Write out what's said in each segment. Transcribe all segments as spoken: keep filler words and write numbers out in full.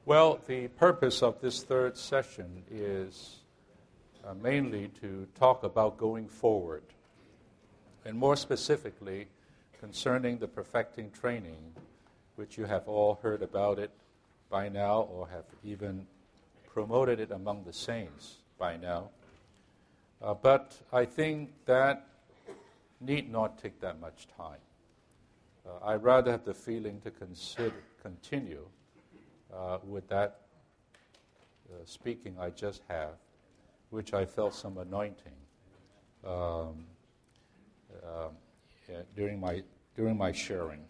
Well, the purpose of this third session is uh, mainly to talk about going forward, and more specifically concerning the perfecting training, which you have all heard about it by now or have even promoted it among the saints by now. Uh, but I think that need not take that much time. Uh, I'd rather have the feeling to consider, continue uh, with that uh, speaking I just have, which I felt some anointing um, uh, during my during my sharing.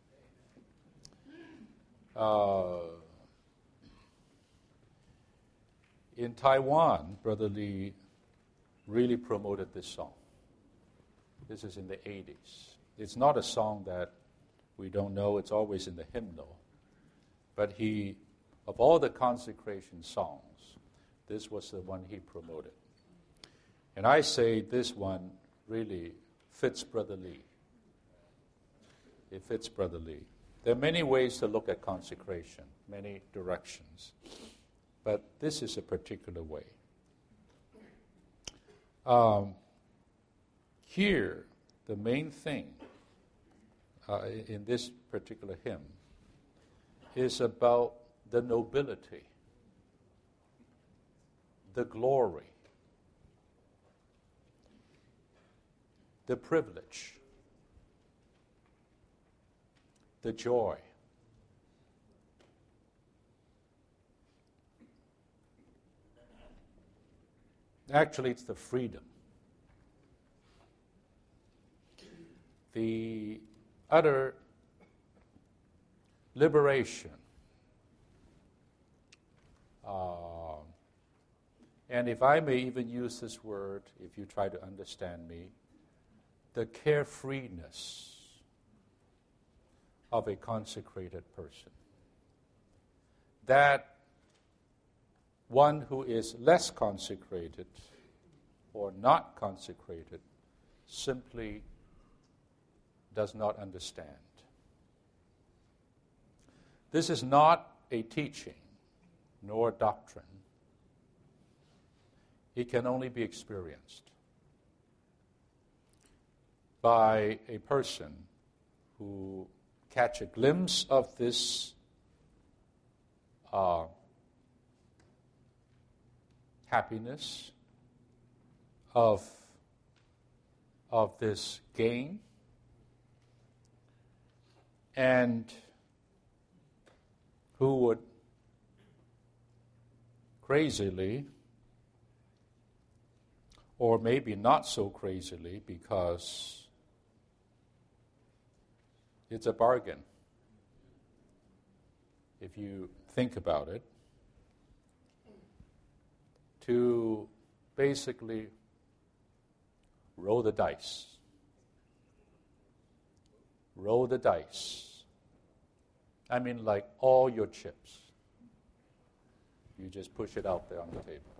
Uh, in Taiwan, Brother Lee really promoted this song. This is in the eighties. It's not a song that we don't know. It's always in the hymnal. But he, of all the consecration songs, this was the one he promoted. And I say this one really fits Brother Lee. It fits Brother Lee. There are many ways to look at consecration, many directions. But this is a particular way. Um, here, the main thing uh, in this particular hymn is about the nobility, the glory, the privilege, the joy. Actually, it's the freedom. The utter liberation. Uh, and if I may even use this word, if you try to understand me, the carefreeness of a consecrated person. That one who is less consecrated or not consecrated simply does not understand. This is not a teaching nor doctrine. It can only be experienced by a person who catch a glimpse of this uh, happiness, of, of this gain, and who would crazily, or maybe not so crazily, because it's a bargain, if you think about it, to basically roll the dice. Roll the dice. I mean, like all your chips. You just push it out there on the table.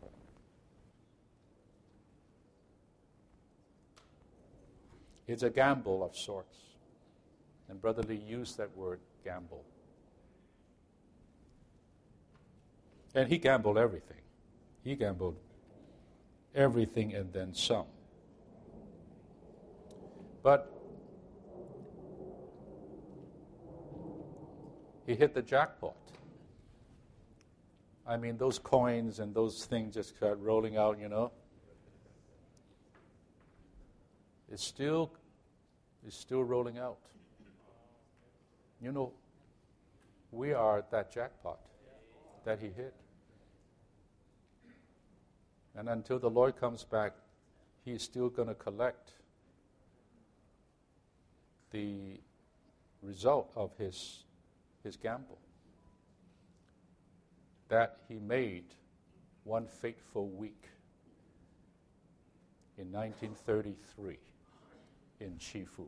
It's a gamble of sorts. And Brother Lee used that word, gamble. And he gambled everything. He gambled everything and then some. But he hit the jackpot. I mean, those coins and those things just start rolling out, you know. It's still, it's still rolling out. You know, we are that jackpot that he hit. And until the Lord comes back, he's still going to collect the result of his, his gamble. That he made one fateful week in nineteen thirty-three in Chifu,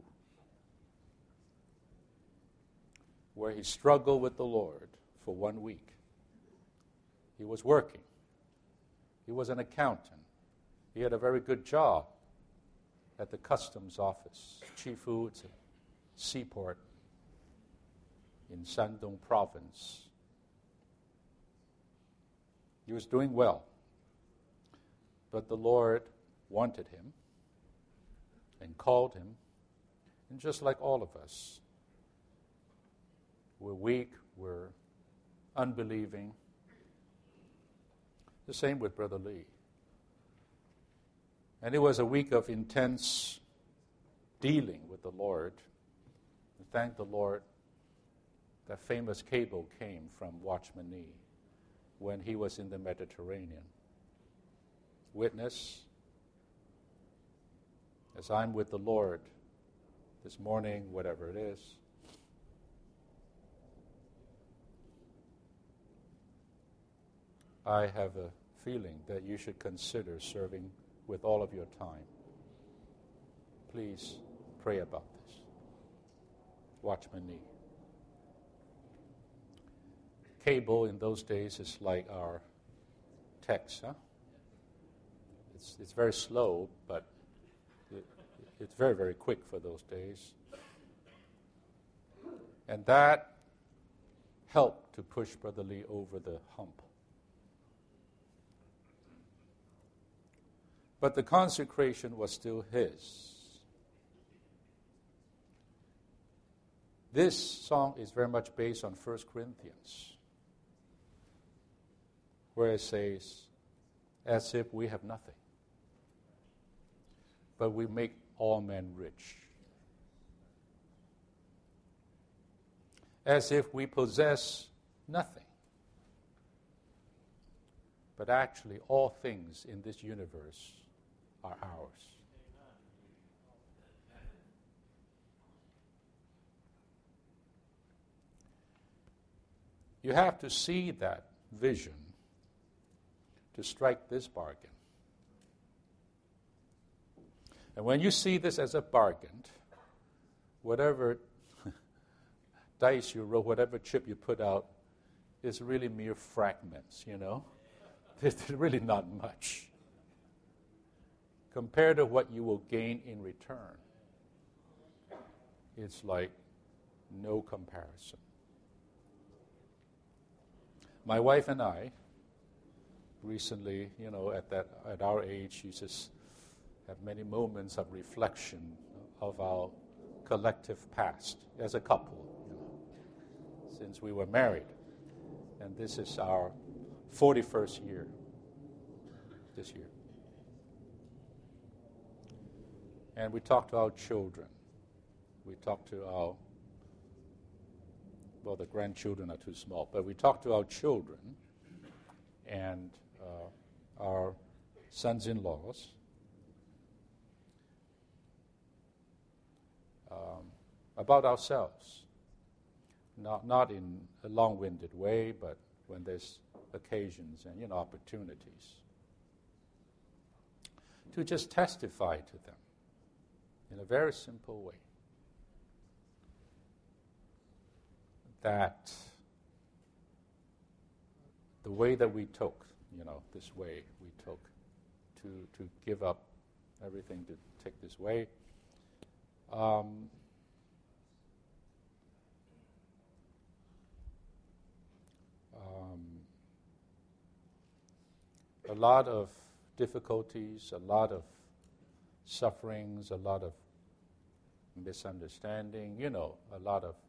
where he struggled with the Lord for one week. He was working. He was an accountant. He had a very good job at the customs office. Chifu, it's a seaport in Shandong province. He was doing well. But the Lord wanted him and called him. And just like all of us, we're weak, we're unbelieving. The same with Brother Lee. And it was a week of intense dealing with the Lord. And thank the Lord that famous cable came from Watchman Nee when he was in the Mediterranean. Witness, as I'm with the Lord this morning, whatever it is, I have a feeling that you should consider serving with all of your time. Please pray about this. Watchman Nee. Cable in those days is like our text, huh? It's, it's very slow, but it, it's very, very quick for those days. And that helped to push Brother Lee over the hump. But the consecration was still his. This song is very much based on First Corinthians, where it says, as if we have nothing, but we make all men rich. As if we possess nothing, but actually all things in this universe are ours. You have to see that vision to strike this bargain. And when you see this as a bargain, whatever dice you roll, whatever chip you put out, is really mere fragments, you know? There's really not much compared to what you will gain in return. It's like no comparison. My wife and I recently, you know, at that at our age, you just have many moments of reflection of our collective past as a couple, you know, since we were married. And this is our forty-first year this year. And we talk to our children. We talk to our, well, the grandchildren are too small, but we talk to our children and uh, our sons-in-laws um, about ourselves. Not, not in a long-winded way, but when there's occasions and, you know, opportunities to just testify to them in a very simple way that the way that we took, you know, this way we took to to give up everything to take this way, um, um, a lot of difficulties, a lot of sufferings, a lot of misunderstanding, you know, a lot of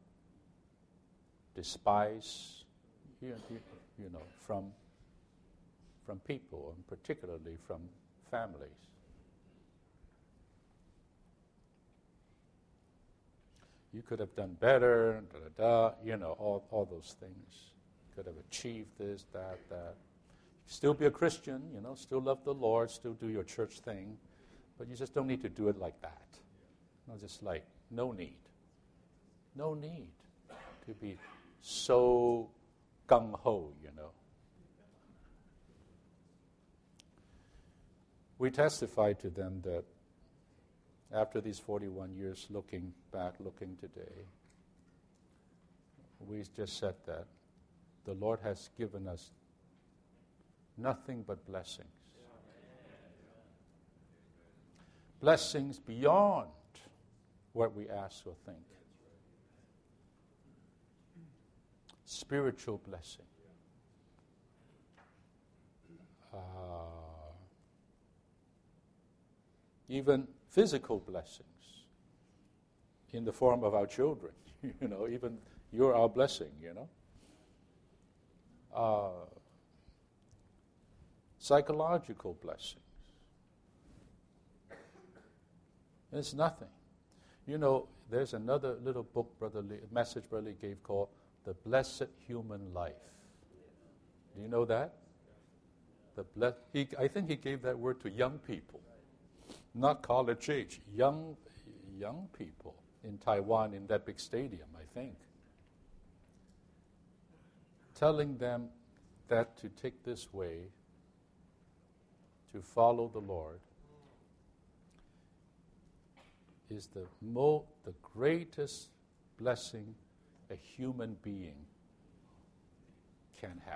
despise, you, you, you know, from from people, and particularly from families. You could have done better, da da da, you know, all, all those things. Could have achieved this, that, that. Still be a Christian, you know, still love the Lord, still do your church thing, but you just don't need to do it like that. You know, just like, no need. No need to be so gung-ho, you know. We testified to them that after these forty-one years, looking back, looking today, we just said that the Lord has given us nothing but blessings. Blessings beyond what we ask or think. Spiritual blessing. even physical blessings in the form of our children. You know, even you're our blessing, you know. Uh, psychological blessings. It's nothing. You know, there's another little book, Brother Lee, message Brother Lee gave called The Blessed Human Life. Do you know that? The ble- he, I think he gave that word to young people, not college age, young, young people in Taiwan in that big stadium, I think. Telling them that to take this way, to follow the Lord, is the mo- the greatest blessing a human being can have.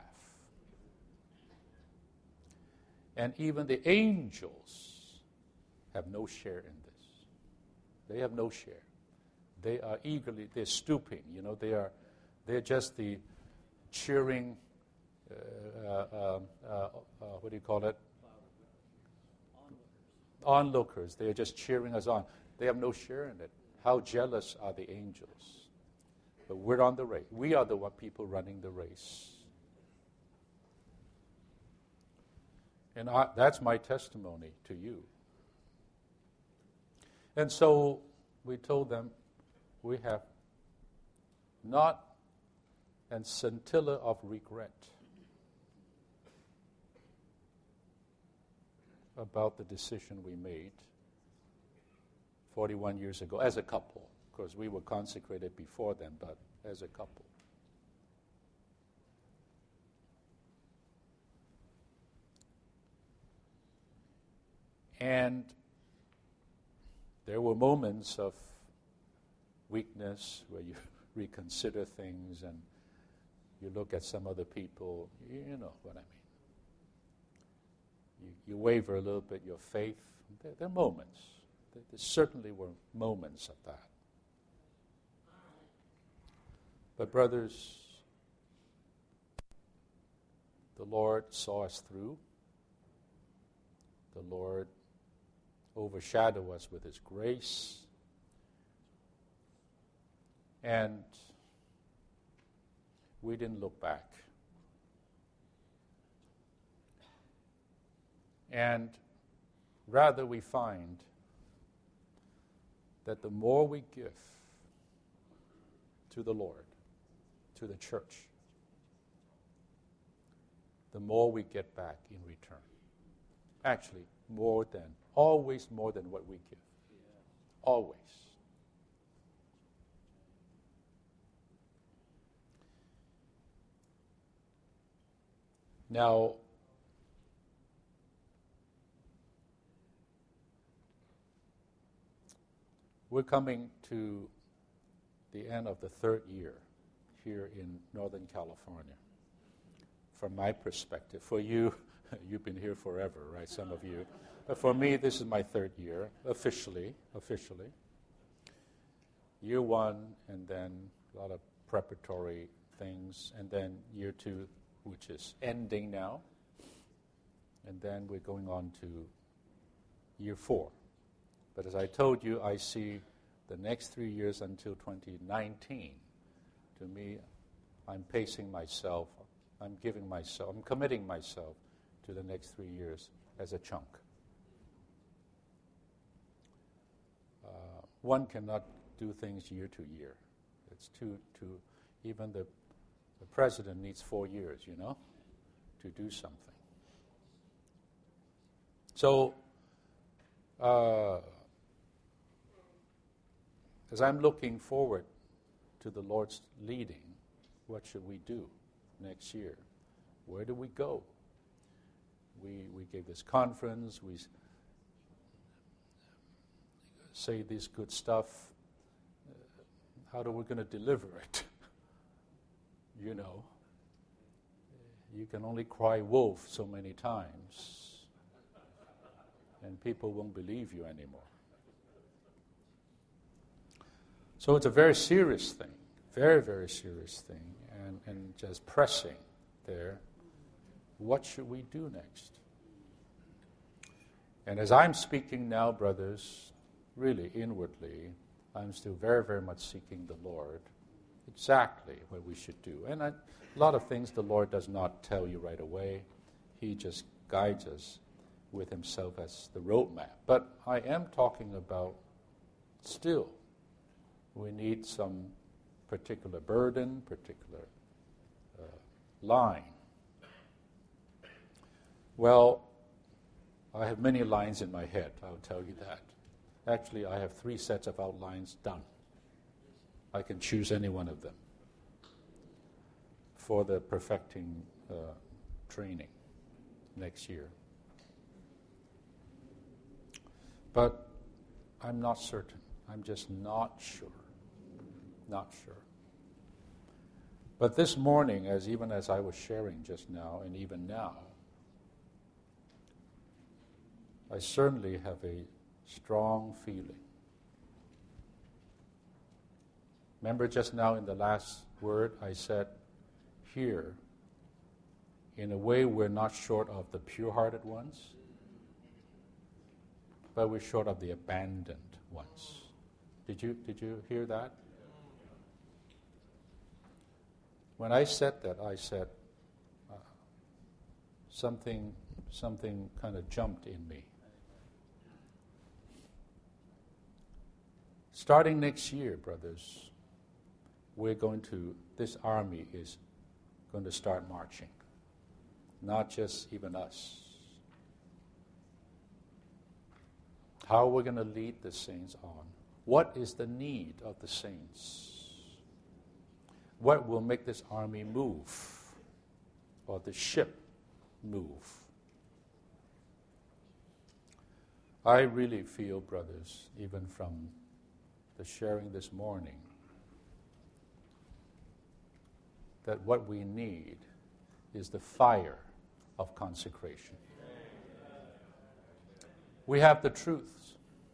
And even the angels have no share in this. They have no share. They are eagerly, they're stooping, you know, they are, they're just the cheering, uh, uh, uh, uh, what do you call it? Onlookers. They are just cheering us on. They have no share in it. How jealous are the angels? But we're on the race. We are the one people running the race. And I, that's my testimony to you. And so we told them we have not a scintilla of regret about the decision we made forty-one years ago as a couple. Of course, we were consecrated before then, but as a couple. And there were moments of weakness where you reconsider things and you look at some other people, you know what I mean. You, you waver a little bit, your faith. There, there are moments. There, there certainly were moments of that. But brothers, the Lord saw us through. The Lord overshadowed us with His grace. And we didn't look back. And rather we find that the more we give to the Lord, to the church, the more we get back in return. Actually, more than, always more than what we give. Always. Now, we're coming to the end of the third year here in Northern California. From my perspective, for you, you've been here forever, right, some of you. But for me, this is my third year, officially, officially. Year one, and then a lot of preparatory things, and then year two, which is ending now. And then we're going on to year four. But as I told you, I see the next three years until twenty nineteen. To me, I'm pacing myself, I'm giving myself, I'm committing myself to the next three years as a chunk. Uh, one cannot do things year to year. It's too, too, even the, the president needs four years, you know, to do something. So, uh, as I'm looking forward to the Lord's leading, what should we do next year? Where do we go? We we gave this conference, we s- say this good stuff. Uh, how are we going to deliver it? You know, you can only cry wolf so many times, and people won't believe you anymore. So it's a very serious thing, very, very serious thing, and, and just pressing there. What should we do next? And as I'm speaking now, brothers, really inwardly, I'm still very, very much seeking the Lord, exactly what we should do. And I, a lot of things the Lord does not tell you right away. He just guides us with himself as the roadmap. But I am talking about still, we need some particular burden, particular uh, line. Well, I have many lines in my head, I'll tell you that. Actually, I have three sets of outlines done. I can choose any one of them for the perfecting uh, training next year. But I'm not certain. I'm just not sure. Not sure. But this morning, as even as I was sharing just now, and even now, I certainly have a strong feeling. Remember just now in the last word I said, here, in a way we're not short of the pure-hearted ones, but we're short of the abandoned ones. Did you, did you hear that? When I said that, I said uh, something, something kind of jumped in me. Starting next year, brothers, we're going to, this army is going to start marching. Not just even us. How we're going to lead the saints on. What is the need of the saints? What will make this army move? Or the ship move? I really feel, brothers, even from the sharing this morning, that what we need is the fire of consecration. We have the truths.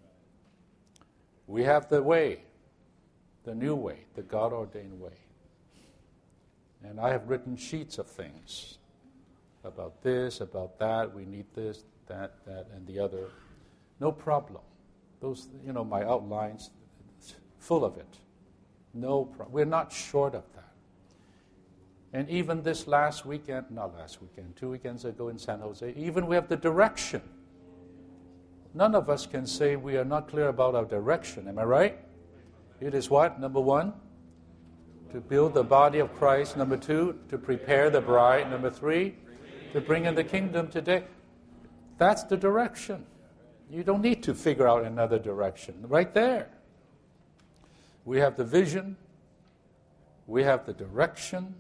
We have the way, the new way, the God-ordained way. And I have written sheets of things about this, about that. We need this, that, that, and the other. No problem. Those, you know, my outlines, full of it. No problem. We're not short of that. And even this last weekend, not last weekend, two weekends ago in San Jose, even we have the direction. None of us can say we are not clear about our direction. Am I right? It is what? Number one, to build the body of Christ. Number two, to prepare the bride. Number three, to bring in the kingdom today. That's the direction. You don't need to figure out another direction. Right there. We have the vision. We have the direction.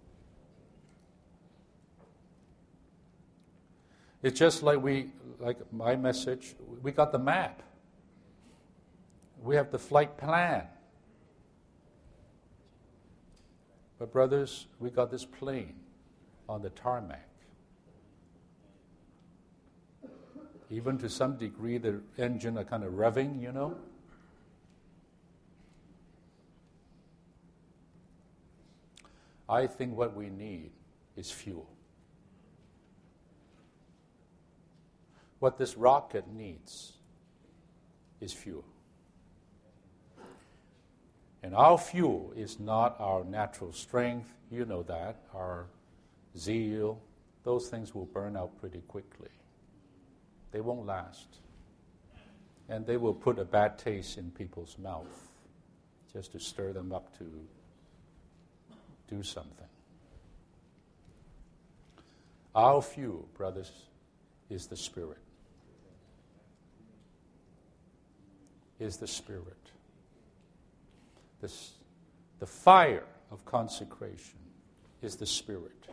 It's just like we, like my message, we got the map. We have the flight plan. But brothers, we got this plane on the tarmac. Even to some degree, the engine are kind of revving, you know. I think what we need is fuel. What this rocket needs is fuel. And our fuel is not our natural strength, you know that, our zeal. Those things will burn out pretty quickly. They won't last. And they will put a bad taste in people's mouth just to stir them up to do something. Our fuel, brothers, is the Spirit. Is the Spirit. This, the fire of consecration is the Spirit.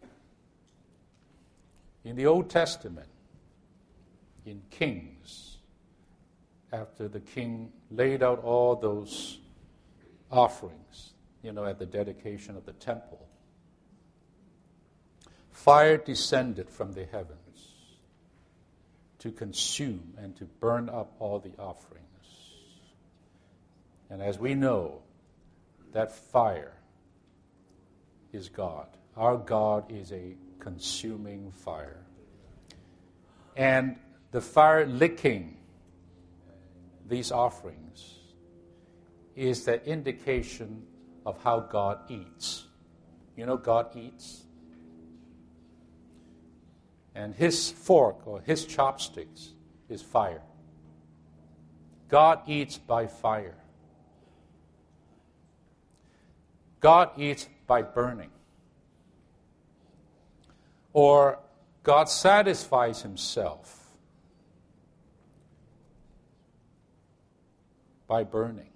In the Old Testament, in Kings, after the king laid out all those offerings, you know, at the dedication of the temple, fire descended from the heavens to consume and to burn up all the offerings. And as we know, that fire is God. Our God is a consuming fire. And the fire licking these offerings is the indication of how God eats. You know, God eats. And his fork or his chopsticks is fire. God eats by fire. God eats by burning. Or God satisfies himself by burning.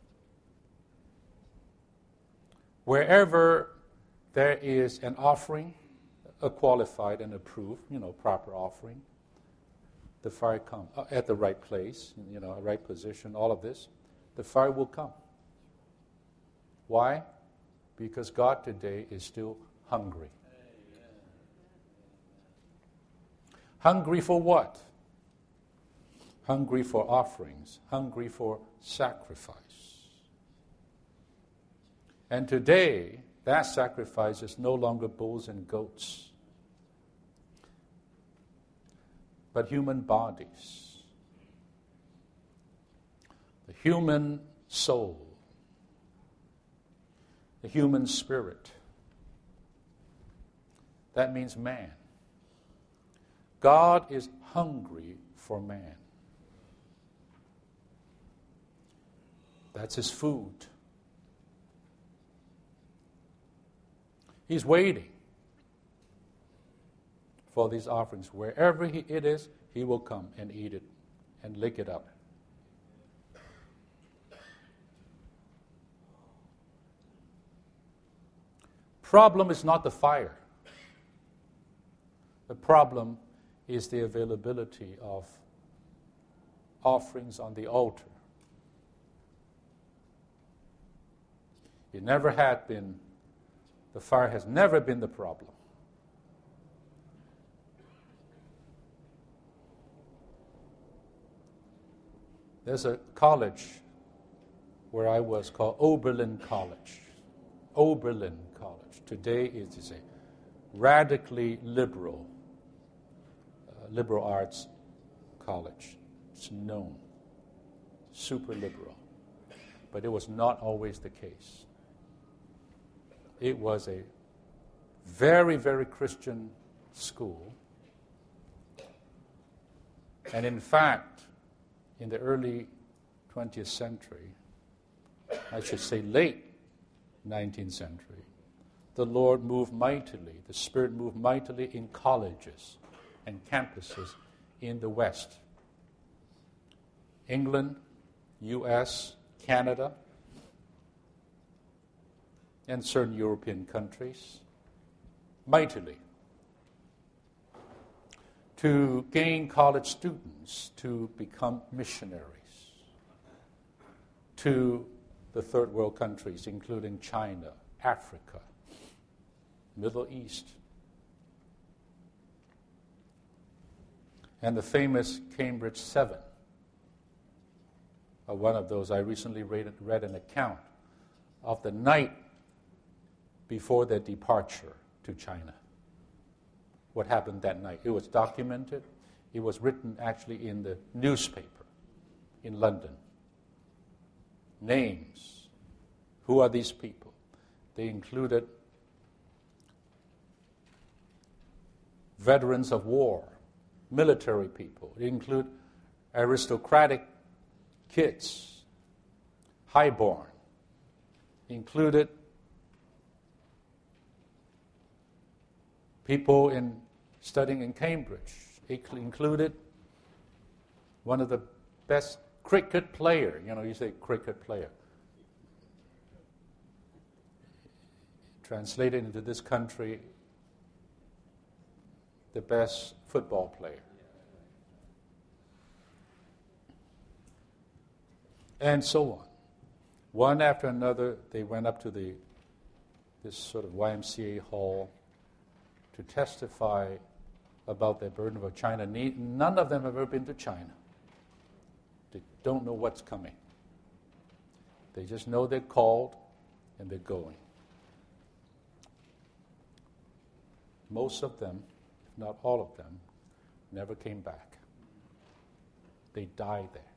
Wherever there is an offering, a qualified and approved, you know, proper offering, the fire comes uh, at the right place, you know, right position, all of this, the fire will come. Why? Because God today is still hungry. Hungry for what? Hungry for offerings, hungry for sacrifice. And today, that sacrifice is no longer bulls and goats, but human bodies. The human soul, the human spirit. That means man. God is hungry for man. That's his food. He's waiting for these offerings. Wherever he, it is, he will come and eat it and lick it up. Problem is not the fire. The problem is the availability of offerings on the altar. It never had been, the fire has never been the problem. There's a college where I was called Oberlin College. Oberlin College. Today it is a radically liberal, uh, liberal arts college. It's known. Super liberal. But it was not always the case. It was a very, very Christian school. And in fact, in the early twentieth century, I should say late nineteenth century, the Lord moved mightily, the Spirit moved mightily in colleges and campuses in the West. England, U S, Canada, and certain European countries, mightily, to gain college students to become missionaries to the third world countries, including China, Africa, Middle East. And the famous Cambridge Seven are one of those. I recently read, read an account of the night before their departure to China. What happened that night? It was documented. It was written actually in the newspaper in London. Names. Who are these people? They included veterans of war, military people. They include aristocratic kids, highborn. Included people in studying in Cambridge. It included one of the best cricket player. You know, you say cricket player. Translated into this country, the best football player. And so on. One after another, they went up to the this sort of Y M C A hall to testify about their burden of China. None of them have ever been to China. They don't know what's coming. They just know they're called and they're going. Most of them, if not all of them, never came back. They die there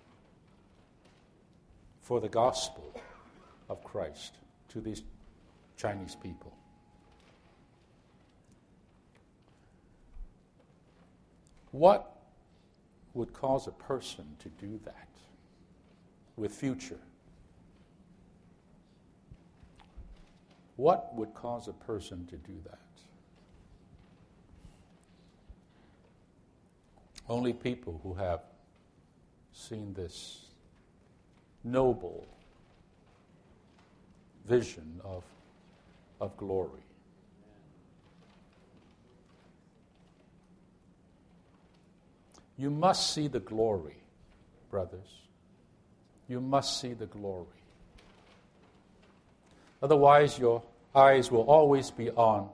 for the gospel of Christ to these Chinese people. What would cause a person to do that with future? What would cause a person to do that? Only people who have seen this noble vision of, of glory. You must see the glory, brothers. You must see the glory. Otherwise, your eyes will always be on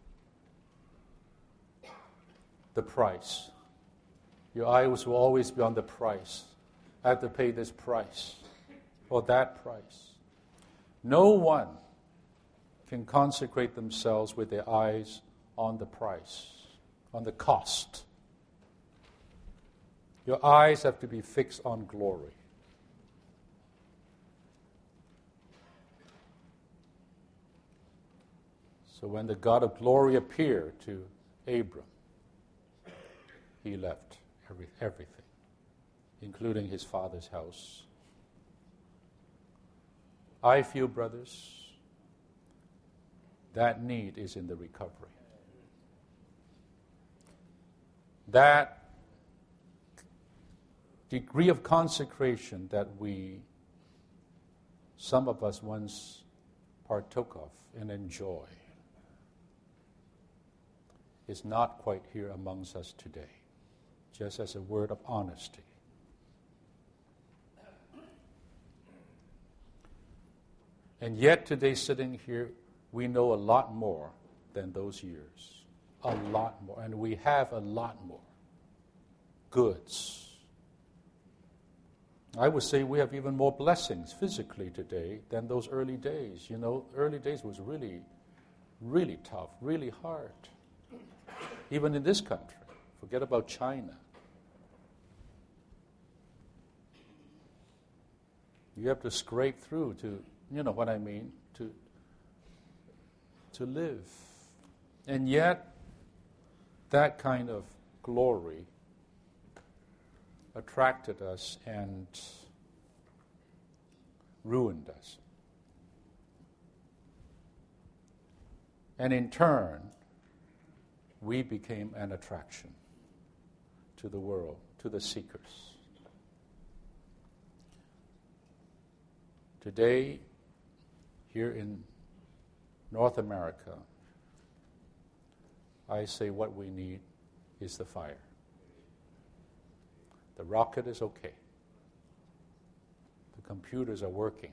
the price. Your eyes will always be on the price. I have to pay this price or that price. No one can consecrate themselves with their eyes on the price, on the cost. Your eyes have to be fixed on glory. So when the God of glory appeared to Abram, he left every, everything, including his father's house. I feel, brothers, that need is in the recovery. That degree of consecration that we, some of us once partook of and enjoy, is not quite here amongst us today, just as a word of honesty. And yet today, sitting here, we know a lot more than those years. A lot more. And we have a lot more goods. I would say we have even more blessings physically today than those early days. You know, early days was really, really tough, really hard. Even in this country. Forget about China. You have to scrape through to, you know what I mean, to, to live. And yet, that kind of glory attracted us and ruined us. And in turn, we became an attraction to the world, to the seekers. Today, here in North America, I say what we need is the fire. The rocket is okay. The computers are working.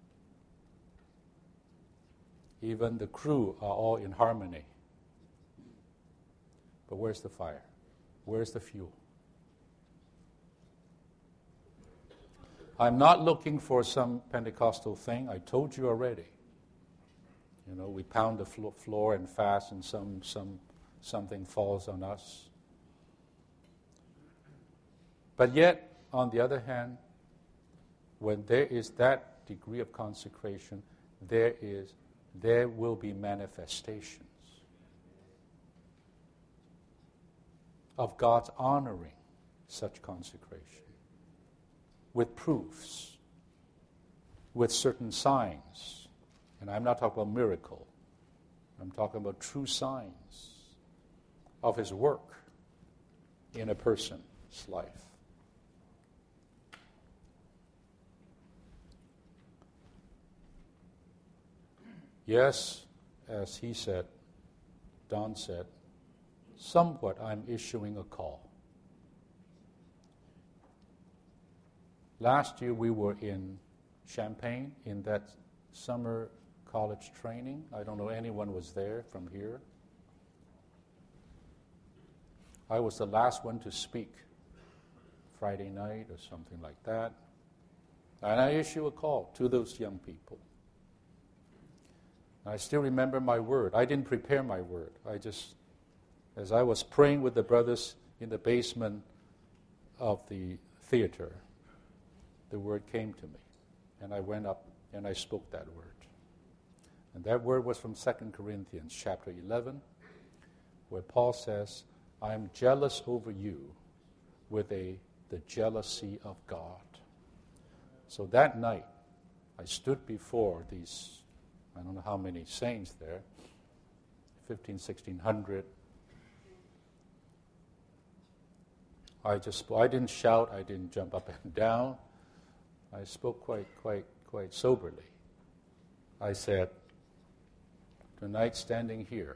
Even the crew are all in harmony. But where's the fire? Where's the fuel? I'm not looking for some Pentecostal thing. I told you already. You know, we pound the flo- floor and fast, and some some something falls on us. But yet, on the other hand, when there is that degree of consecration, there is there will be manifestations of God's honoring such consecration with proofs, with certain signs. And I'm not talking about miracle. I'm talking about true signs of His work in a person's life. Yes, as he said, Don said, somewhat I'm issuing a call. Last year we were in Champaign in that summer college training. I don't know anyone was there from here. I was the last one to speak Friday night or something like that. And I issue a call to those young people. I still remember my word. I didn't prepare my word. I just, as I was praying with the brothers in the basement of the theater, the word came to me. And I went up and I spoke that word. And that word was from Second Corinthians chapter eleven, where Paul says, I am jealous over you with a the jealousy of God. So that night, I stood before these, I don't know how many saints there, fifteen, sixteen hundred. I just, I didn't shout, I didn't jump up and down. I spoke quite, quite, quite soberly. I said, tonight standing here,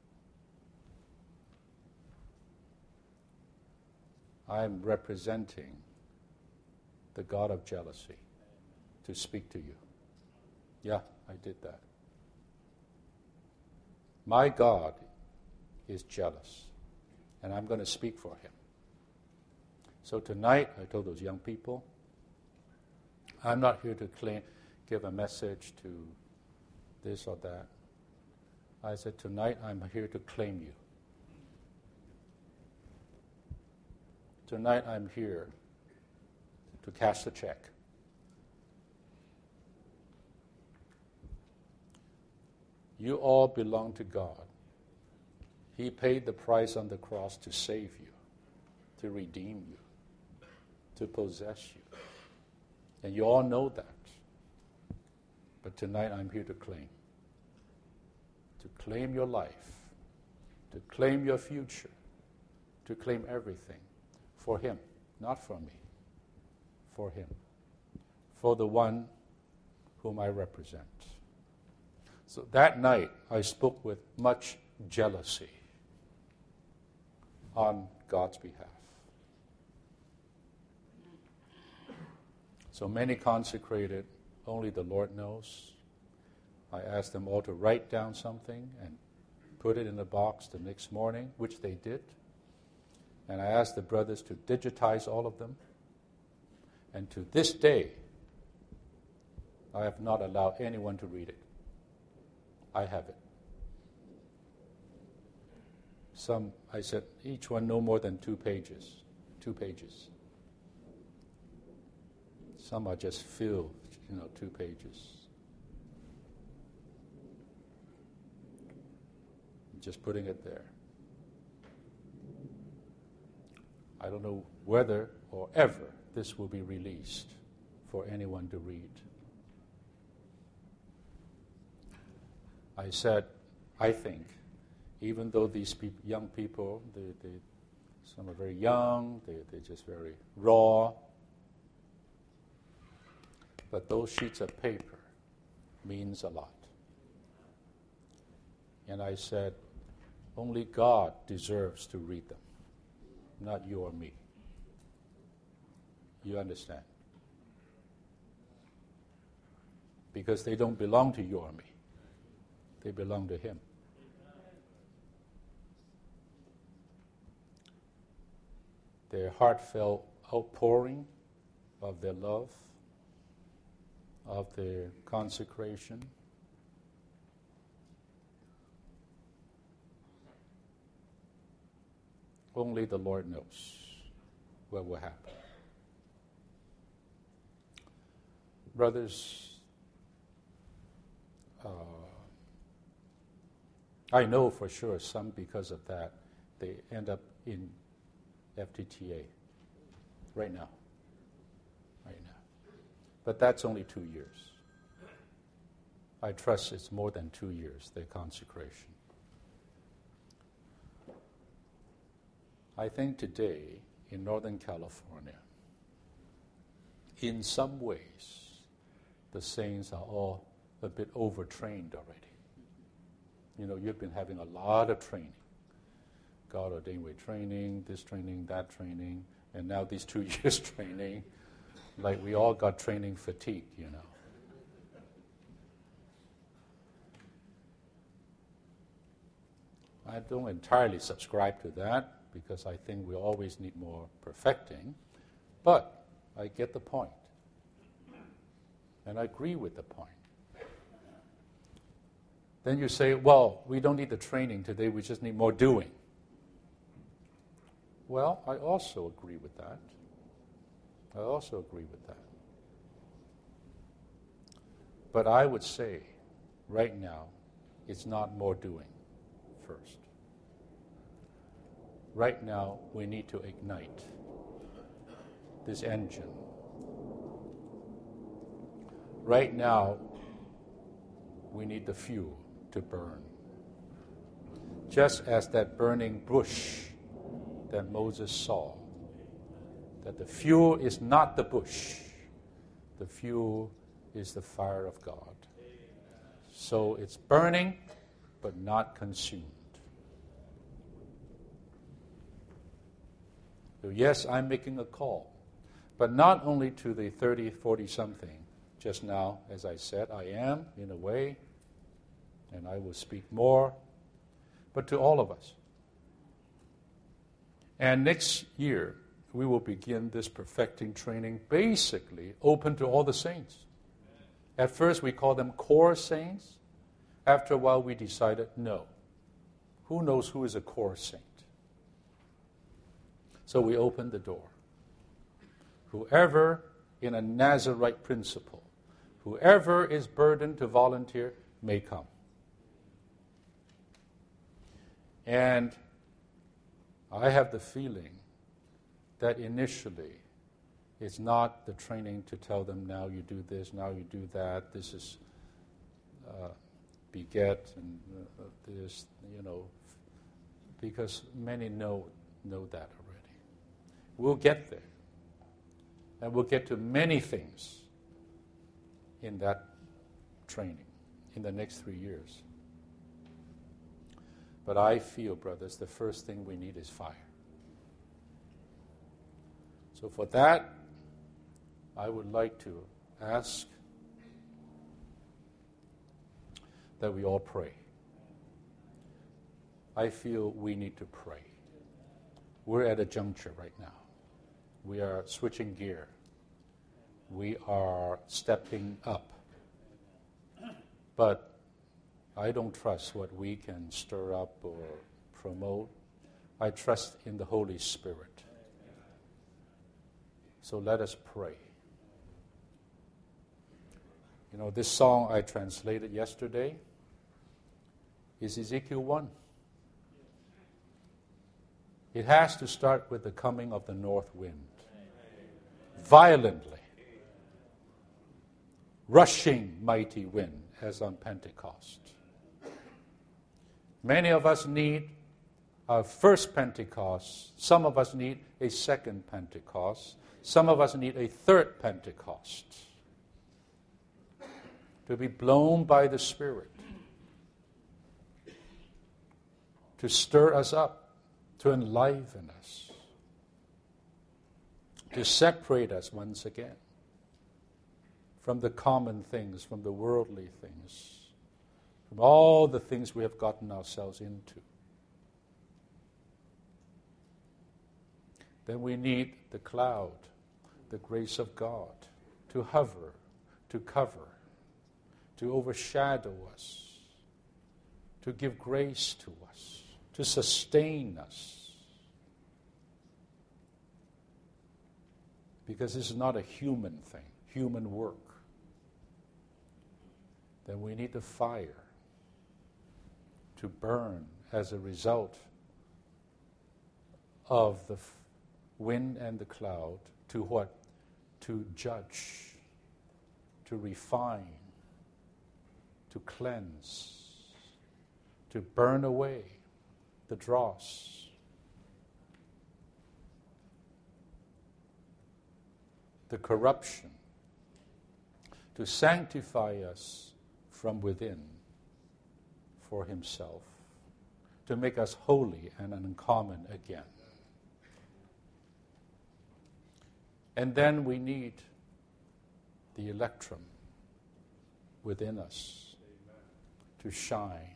I'm representing the God of jealousy to speak to you. Yeah, I did that. My God is jealous, and I'm going to speak for him. So tonight, I told those young people, I'm not here to claim, give a message to this or that. I said, tonight I'm here to claim you. Tonight I'm here to cash the check. You all belong to God. He paid the price on the cross to save you, to redeem you, to possess you. And you all know that. But tonight I'm here to claim. To claim your life. To claim your future. To claim everything. For him. Not for me. For him. For the one whom I represent. So that night I spoke with much jealousy on God's behalf. So many consecrated, only the Lord knows. I asked them all to write down something and put it in a box the next morning, which they did. And I asked the brothers to digitize all of them. And to this day, I have not allowed anyone to read it. I have it. Some, I said, each one no more than two pages. Two pages. Some are just filled, you know, two pages. Just putting it there. I don't know whether or ever this will be released for anyone to read. I said, I think, even though these pe- young people, they, they, some are very young, they, they're just very raw, but those sheets of paper means a lot. And I said, only God deserves to read them, not you or me. You understand? Because they don't belong to you or me. They belong to him. Their heartfelt outpouring of their love, of their consecration. Only the Lord knows what will happen. Brothers, uh, I know for sure some, because of that, they end up in F T T A right now. Right now. But that's only two years. I trust it's more than two years, their consecration. I think today in Northern California, in some ways, the saints are all a bit overtrained already. You know, you've been having a lot of training. God ordained way training, this training, that training, and now these two years training. Like we all got training fatigue, you know. I don't entirely subscribe to that because I think we always need more perfecting, but I get the point. And I agree with the point. Then you say, well, we don't need the training today, we just need more doing. Well, I also agree with that. I also agree with that. But I would say, right now, it's not more doing first. Right now, we need to ignite this engine. Right now, we need the fuel to burn. Just as that burning bush that Moses saw, that the fuel is not the bush, the fuel is the fire of God. So it's burning, but not consumed. So yes, I'm making a call, but not only to the thirty, forty-something. Just now, as I said, I am, in a way, and I will speak more, but to all of us. And next year, we will begin this perfecting training, basically open to all the saints. At first, we call them core saints. After a while, we decided, no. Who knows who is a core saint? So we opened the door. Whoever in a Nazarite principle, whoever is burdened to volunteer may come. And I have the feeling that initially it's not the training to tell them, now you do this, now you do that, this is uh, beget and uh, this, you know, because many know know that already. We'll get there. And we'll get to many things in that training in the next three years. But I feel, brothers, the first thing we need is fire. So for that, I would like to ask that we all pray. I feel we need to pray. We're at a juncture right now. We are switching gear. We are stepping up. But I don't trust what we can stir up or promote. I trust in the Holy Spirit. So let us pray. You know, this song I translated yesterday is Ezekiel one. It has to start with the coming of the north wind. Violently. Rushing mighty wind, as on Pentecost. Many of us need our first Pentecost. Some of us need a second Pentecost. Some of us need a third Pentecost. To be blown by the Spirit. To stir us up. To enliven us. To separate us once again from the common things, from the worldly things, from all the things we have gotten ourselves into. Then we need the cloud, the grace of God, to hover, to cover, to overshadow us, to give grace to us, to sustain us. Because this is not a human thing, human work. Then we need the fire to burn as a result of the wind and the cloud to what? To judge, to refine, to cleanse, to burn away the dross. The corruption, to sanctify us from within for Himself, to make us holy and uncommon again. And then we need the electrum within us to shine.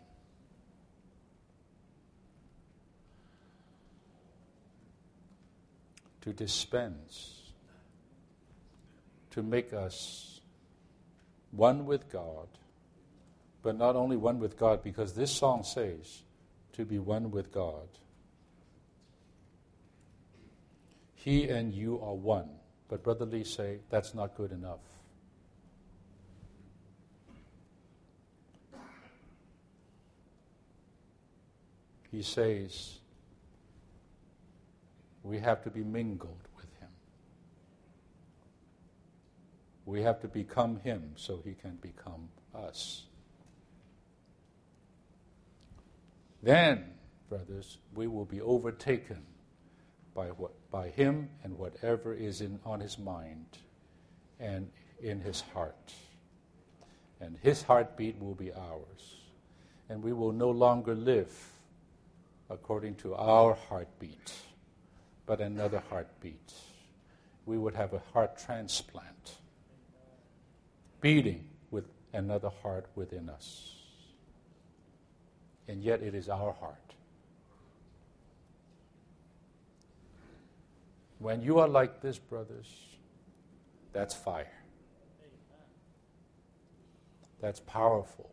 To dispense, to make us one with God, but not only one with God, because this song says to be one with God. He and you are one But Brother Lee say, that's not good enough. He says, we have to be mingled with him. We have to become him so he can become us. Then, brothers, we will be overtaken by what by him and whatever is in on his mind and in his heart. And his heartbeat will be ours. And we will no longer live according to our heartbeat, but another heartbeat. We would have a heart transplant, beating with another heart within us. And yet it is our heart. When you are like this, brothers, that's fire. That's powerful.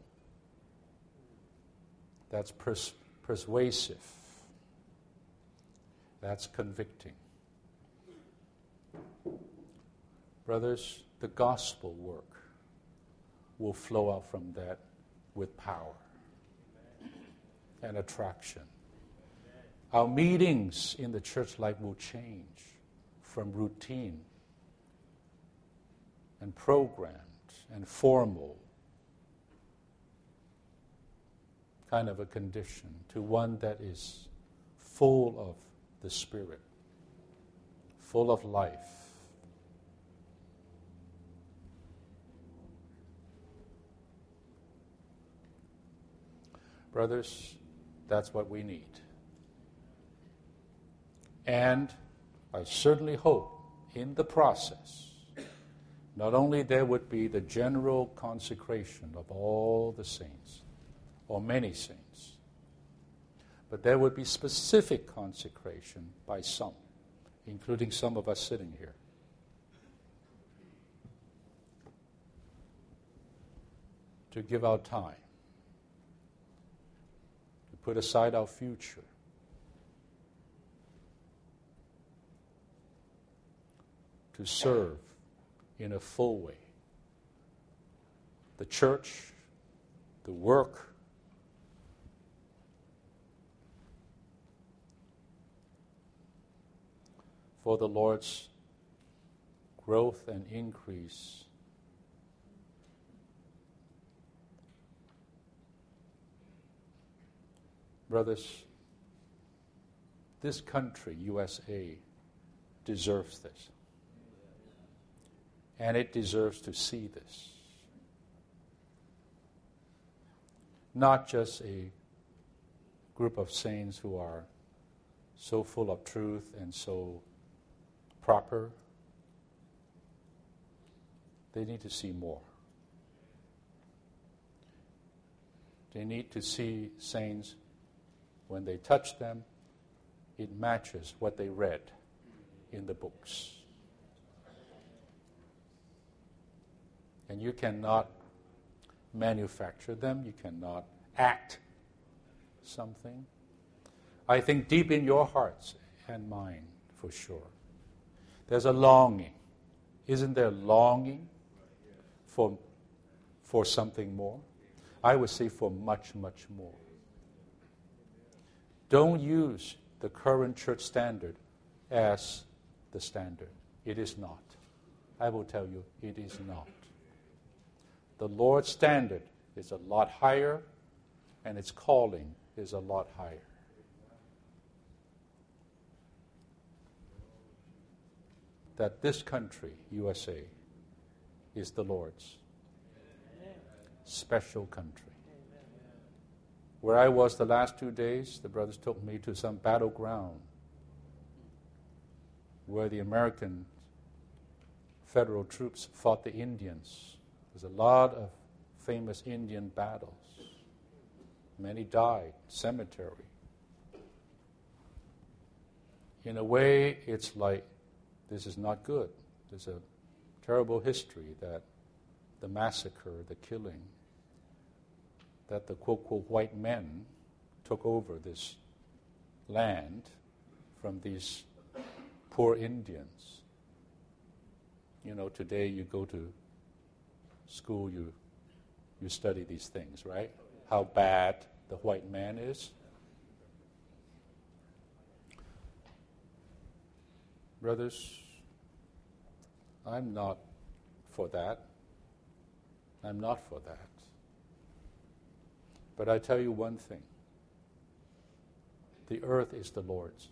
That's pers- persuasive. That's convicting. Brothers, the gospel work will flow out from that with power and attraction. Our meetings in the church life will change from routine and programmed and formal kind of a condition to one that is full of the Spirit, full of life. Brothers, that's what we need. And I certainly hope in the process, not only there would be the general consecration of all the saints, or many saints, but there would be specific consecration by some, including some of us sitting here. To give our time, to put aside our future, to serve in a full way the church, the work, for the Lord's growth and increase. Brothers, this country, U S A, deserves this. And it deserves to see this. Not just a group of saints who are so full of truth and so proper. They need to see more. They need to see saints, when they touch them, it matches what they read in the books. And you cannot manufacture them. You cannot act something. I think deep in your hearts and mine, for sure, there's a longing. Isn't there longing for, for something more? I would say for much, much more. Don't use the current church standard as the standard. It is not. I will tell you, it is not. The Lord's standard is a lot higher, and its calling is a lot higher. That this country, U S A, is the Lord's special country. Where I was the last two days, the brothers took me to some battleground where the American federal troops fought the Indians. There's a lot of famous Indian battles. Many died, cemetery. In a way, it's like, this is not good. There's a terrible history that the massacre, the killing, that the quote, quote, white men took over this land from these poor Indians. You know, today you go to school, you you study these things, right? How bad the white man is. Brothers, I'm not for that. I'm not for that. But I tell you one thing. The earth is the Lord's.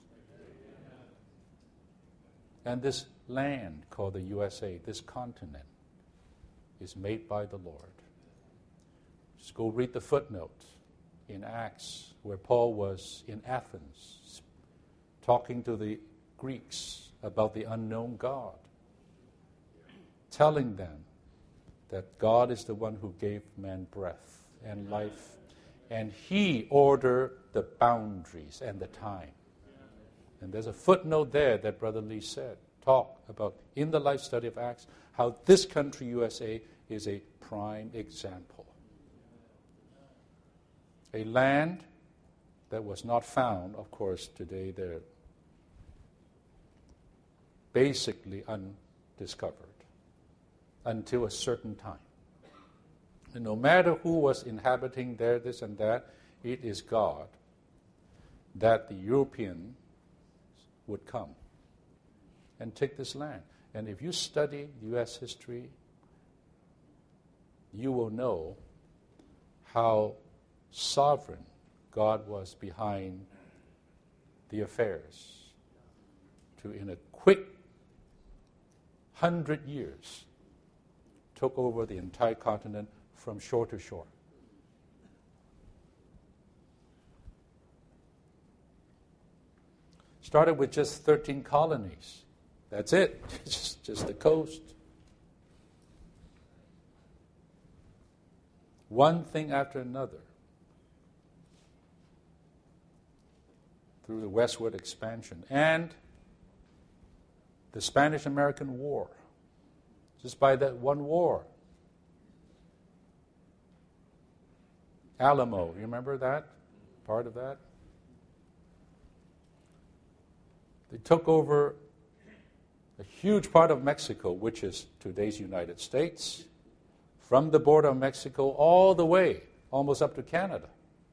And this land called the U S A, this continent, is made by the Lord. Just go read the footnote in Acts where Paul was in Athens talking to the Greeks about the unknown God, telling them that God is the one who gave man breath and life, and He ordered the boundaries and the time. And there's a footnote there that Brother Lee said, talk about, in the life study of Acts, how this country, U S A, is a prime example. A land that was not found, of course, today they're basically undiscovered until a certain time. And no matter who was inhabiting there, this and that, it is God that the European would come and take this land. And if you study U S history, you will know how sovereign God was behind the affairs to, in a quick hundred years, took over the entire continent from shore to shore. Started with just thirteen colonies. That's it, just, just the coast. One thing after another. Through the westward expansion. And the Spanish-American War. Just by that one war. Alamo, you remember that? Part of that? They took over a huge part of Mexico, which is today's United States, from the border of Mexico all the way, almost up to Canada,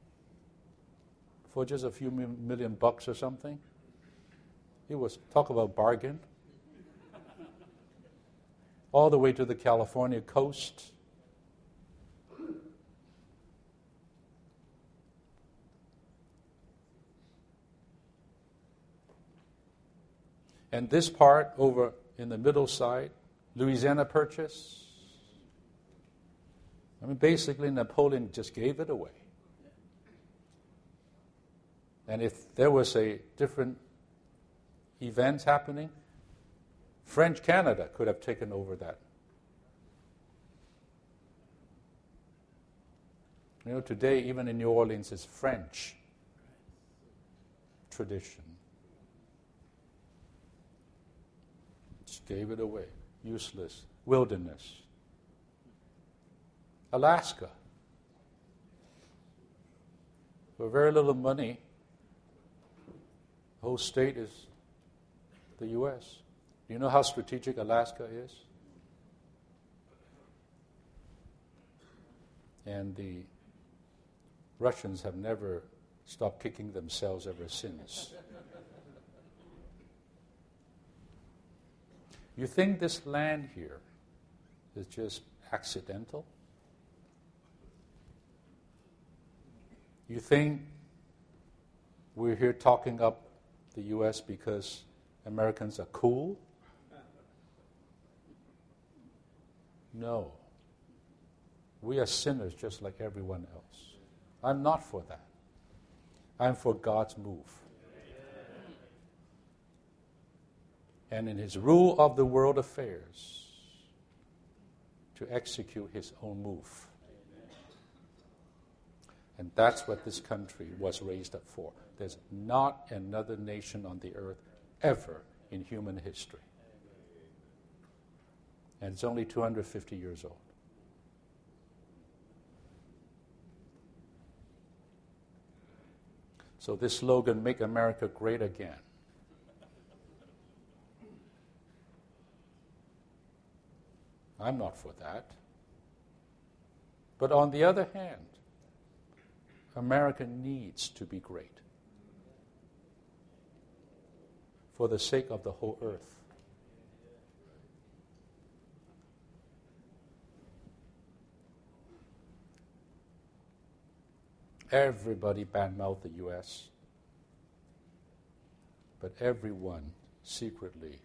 for just a few million bucks or something. It was, talk about bargain. All the way to the California coast. And this part over in the middle side, Louisiana Purchase. I mean, basically Napoleon just gave it away. And if there was a different event happening, French Canada could have taken over that. You know, today, even in New Orleans, it's French tradition. Just gave it away. Useless. Wilderness. Alaska. For very little money, the whole state is the U S. Do you know how strategic Alaska is? And the Russians have never stopped kicking themselves ever since. You think this land here is just accidental? You think we're here talking up the U S because Americans are cool? No. We are sinners just like everyone else. I'm not for that. I'm for God's move. And in His rule of the world affairs, to execute His own move. And that's what this country was raised up for. There's not another nation on the earth ever in human history. And it's only two hundred fifty years old. So this slogan, "Make America Great Again," I'm not for that. But on the other hand, America needs to be great for the sake of the whole earth. Everybody badmouthed the U S, but everyone secretly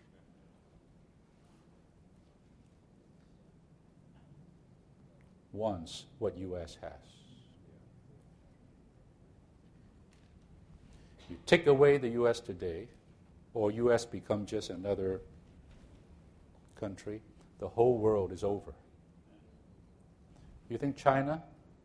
wants what U S has. You take away the U S today, or U S become just another country, the whole world is over. You think China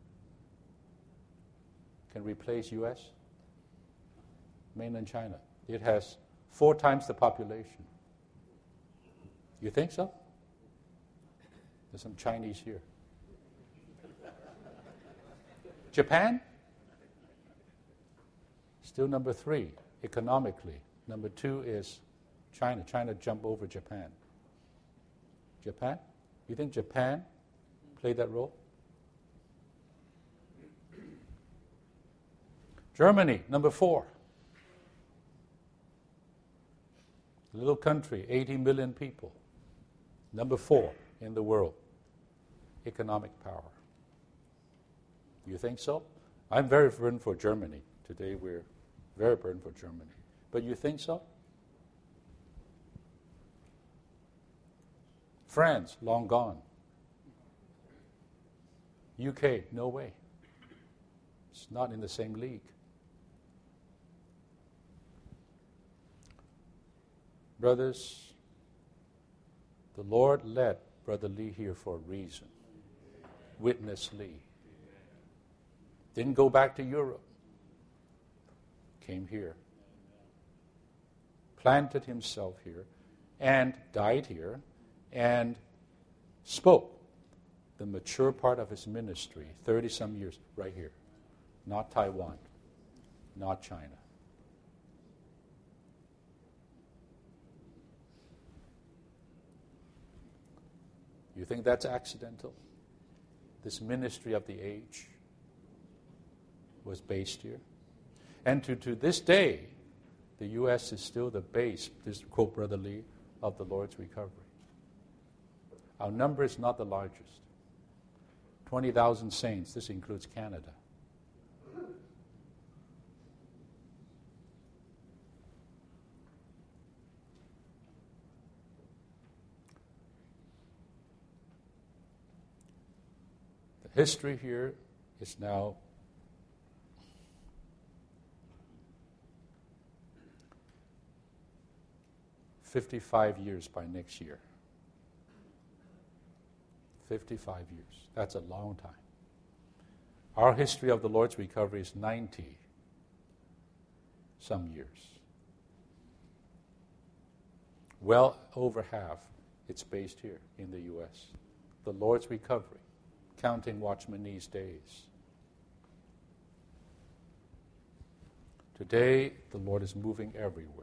can replace U S? Mainland China. It has four times the population. You think so? There's some Chinese here. Japan? Still number three, economically. Number two is China. China jumped over Japan. Japan? You think Japan played that role? Germany, number four. A little country, eighty million people. Number four in the world. Economic power. You think so? I'm very burdened for Germany. Today we're very burdened for Germany. But you think so? France, long gone. U K, no way. It's not in the same league. Brothers, the Lord led Brother Lee here for a reason. Witness Lee. Didn't go back to Europe. Came here. Planted himself here and died here and spoke the mature part of his ministry, thirty-some years, right here. Not Taiwan, not China. You think that's accidental? This ministry of the age was based here. And to, to this day, the U S is still the base, this quote Brother Lee, of the Lord's recovery. Our number is not the largest. twenty thousand saints, this includes Canada. The history here is now fifty-five years by next year. fifty-five years. That's a long time. Our history of the Lord's recovery is ninety some years. Well over half, it's based here in the U S. The Lord's recovery, counting Watchman Nee's days. Today, the Lord is moving everywhere.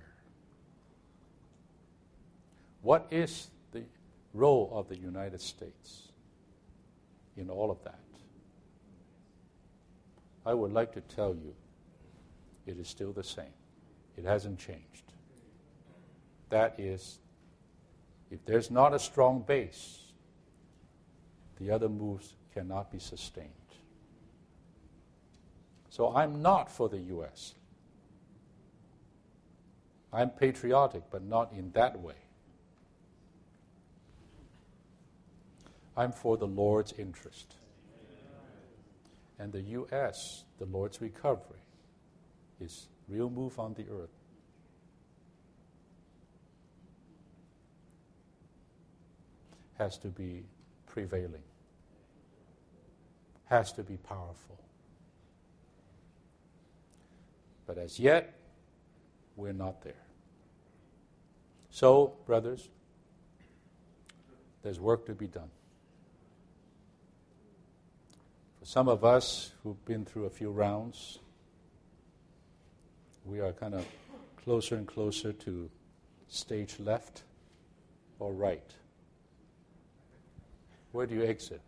What is the role of the United States in all of that? I would like to tell you it is still the same. It hasn't changed. That is, if there's not a strong base, the other moves cannot be sustained. So I'm not for the U S. I'm patriotic, but not in that way. I'm for the Lord's interest. And the U S, the Lord's recovery, is real move on the earth. Has to be prevailing. Has to be powerful. But as yet, we're not there. So, brothers, there's work to be done. For some of us who've been through a few rounds, we are kind of closer and closer to stage left or right. Where do you exit?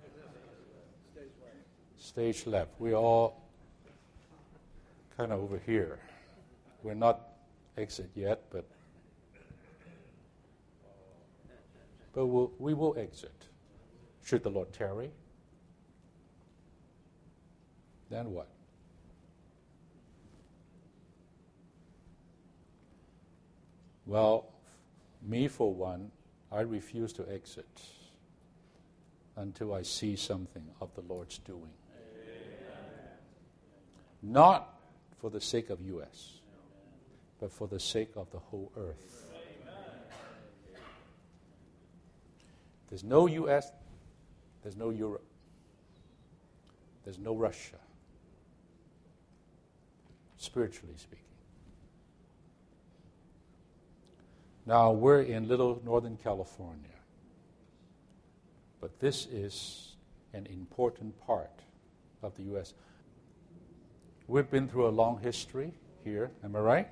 Stage left. We're all kind of over here. We're not exit yet, but but we'll, we will exit. Should the Lord tarry, then what? Well, me for one, I refuse to exit until I see something of the Lord's doing. Amen. Not for the sake of U S, but for the sake of the whole earth. Amen. There's no U S, there's no Europe, there's no Russia, spiritually speaking. Now, we're in little Northern California, but this is an important part of the U S. We've been through a long history here, am I right?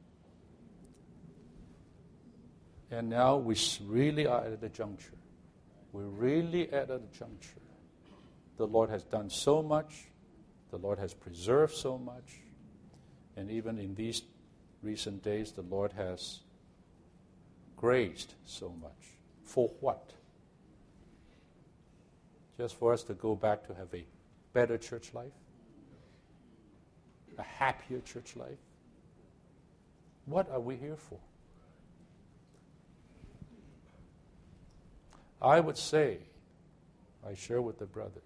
And now we really are at a juncture. We're really at a juncture. The Lord has done so much. The Lord has preserved so much. And even in these recent days, the Lord has graced so much. For what? Just for us to go back to have a better church life? A happier church life? What are we here for? I would say, I share with the brothers,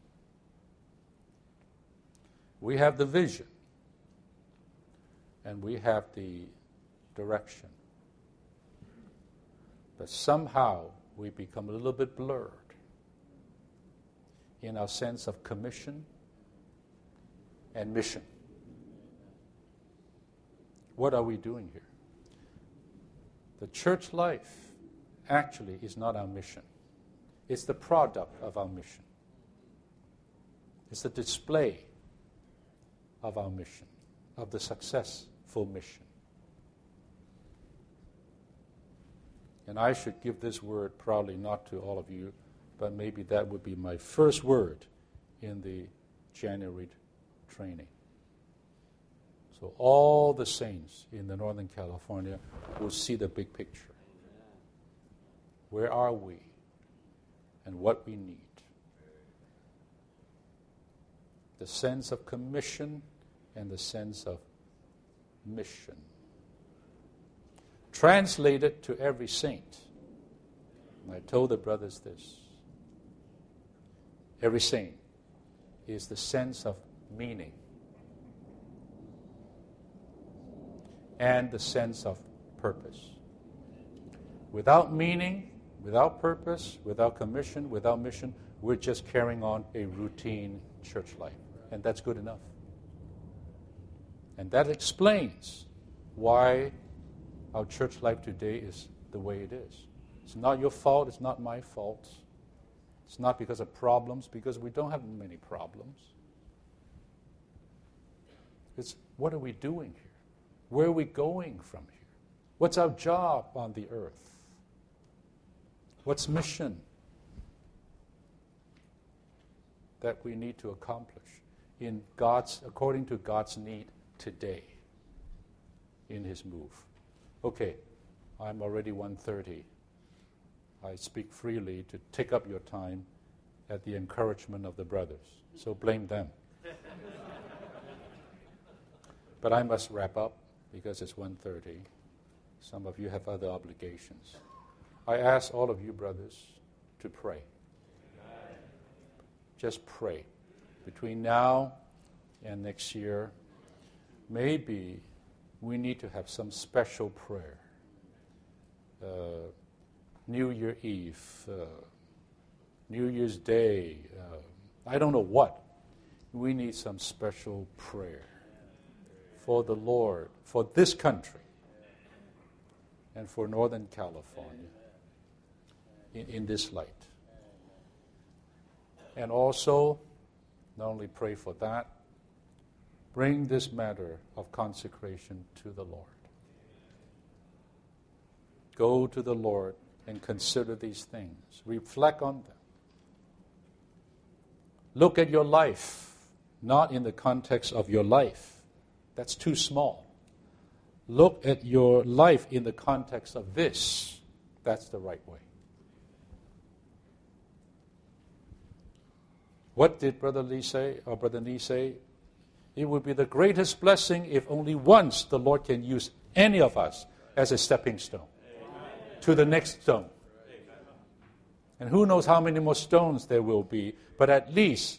we have the vision and we have the direction. But somehow we become a little bit blurred in our sense of commission and mission. What are we doing here? The church life actually is not our mission. It's the product of our mission. It's the display of our mission, of the successful mission. And I should give this word proudly not to all of you, but maybe that would be my first word in the January training. So all the saints in the Northern California will see the big picture. Where are we and what we need? The sense of commission and the sense of mission. Translated to every saint. And I told the brothers this. Every saint is the sense of meaning and the sense of purpose. Without meaning, without purpose, without commission, without mission, we're just carrying on a routine church life. And that's good enough. And that explains why our church life today is the way it is. It's not your fault. It's not my fault. It's not because of problems, because we don't have many problems. It's what are we doing here? Where are we going from here? What's our job on the earth? What's mission that we need to accomplish in God's, according to God's need today in His move? Okay, I'm already one thirty. I speak freely to take up your time at the encouragement of the brothers. So blame them. But I must wrap up because it's one thirty. Some of you have other obligations. I ask all of you brothers to pray. Just pray. Between now and next year, maybe we need to have some special prayer. Uh, New Year Eve, uh, New Year's Day, uh, I don't know what. We need some special prayer for the Lord, for this country, and for Northern California in, in this light. And also, not only pray for that, bring this matter of consecration to the Lord. Go to the Lord and consider these things. Reflect on them. Look at your life, not in the context of your life. That's too small. Look at your life in the context of this. That's the right way. What did Brother Lee say, or Brother Nee say? It would be the greatest blessing if only once the Lord can use any of us as a stepping stone Amen. To the next stone. Amen. And who knows how many more stones there will be, but at least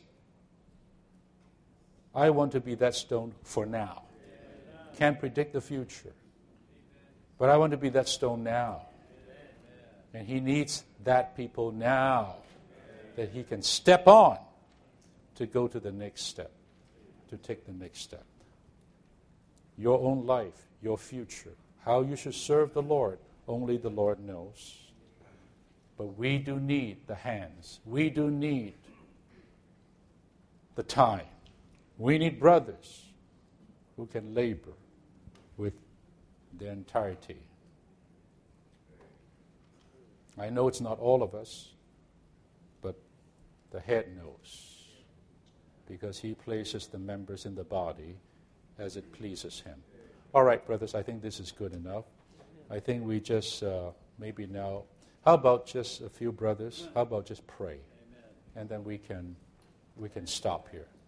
I want to be that stone for now. Amen. Can't predict the future, but I want to be that stone now. Amen. And he needs that people now that he can step on to go to the next step, to take the next step. Your own life, your future, how you should serve the Lord, only the Lord knows. But we do need the hands. We do need the time. We need brothers who can labor with their entirety. I know it's not all of us, but the head knows, because he places the members in the body as it pleases him. All right, brothers, I think this is good enough. I think we just, uh, maybe now, how about just a few brothers? How about just pray? And then we can we can stop here.